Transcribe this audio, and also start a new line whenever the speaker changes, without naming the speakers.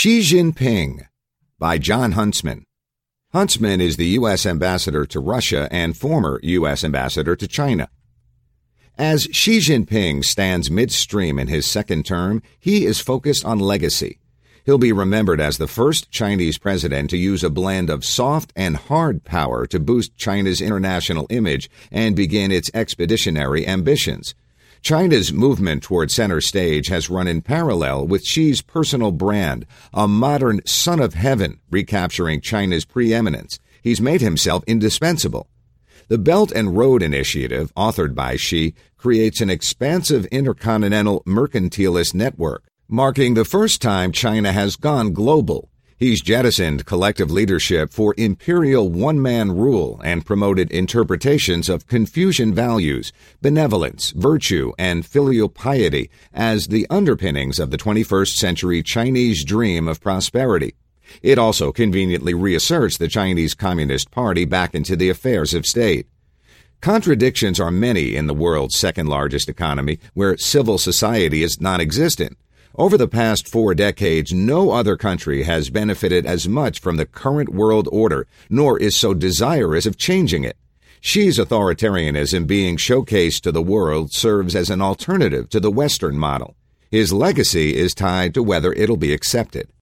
Xi Jinping by John Huntsman. Huntsman is the U.S. ambassador to Russia and former U.S. ambassador to China. As Xi Jinping stands midstream in his second term, he is focused on legacy. He'll be remembered as the first Chinese president to use a blend of soft and hard power to boost China's international image and begin its expeditionary ambitions. China's movement toward center stage has run in parallel with Xi's personal brand, a modern son of heaven recapturing China's preeminence. He's made himself indispensable. The Belt and Road Initiative, authored by Xi, creates an expansive intercontinental mercantilist network, marking the first time China has gone global. He's jettisoned collective leadership for imperial one-man rule and promoted interpretations of Confucian values, benevolence, virtue, and filial piety as the underpinnings of the 21st century Chinese dream of prosperity. It also conveniently reasserts the Chinese Communist Party back into the affairs of state. Contradictions are many in the world's second-largest economy, where civil society is non-existent. Over the past 4 decades, no other country has benefited as much from the current world order, nor is so desirous of changing it. Xi's authoritarianism being showcased to the world serves as an alternative to the Western model. His legacy is tied to whether it'll be accepted.